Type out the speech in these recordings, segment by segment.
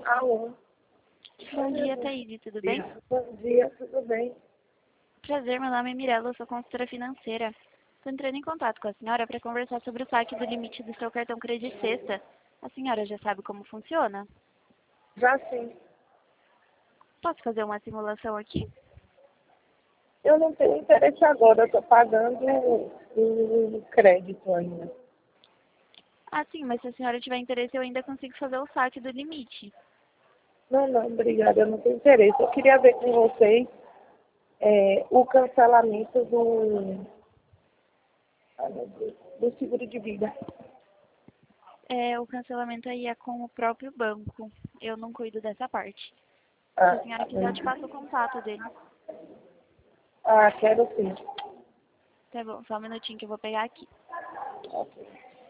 Alô. Bom dia, Thaís, tudo bem? Bom dia, tudo bem? Prazer, meu nome é Mirella, eu sou consultora financeira. Estou entrando em contato com a senhora para conversar sobre o saque do limite do seu cartão Credit Sexta. A senhora já sabe como funciona? Já sim. Posso fazer uma simulação aqui? Eu não tenho interesse agora, eu estou pagando o crédito ainda. Ah, sim, mas se a senhora tiver interesse, eu ainda consigo fazer o saque do limite. Não, obrigada, eu não tenho interesse. Eu queria ver com vocês o cancelamento do seguro de vida. O cancelamento aí é com o próprio banco. Eu não cuido dessa parte. Se Ah, a senhora quiser, eu te passo o contato dele. quero sim. Tá bom, só um minutinho que eu vou pegar aqui. Ok.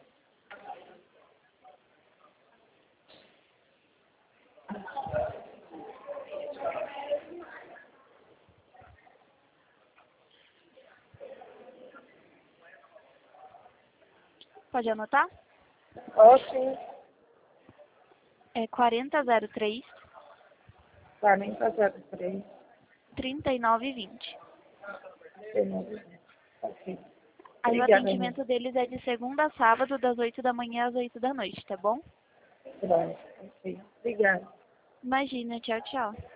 Pode anotar? Sim. É 4003 4003. 3920. Ok. Aí o Obrigada, irmã. atendimento deles é de segunda a sábado, das 8 da manhã às 8 da noite, tá bom? Pronto. Ok. Obrigada. Imagina, tchau, tchau.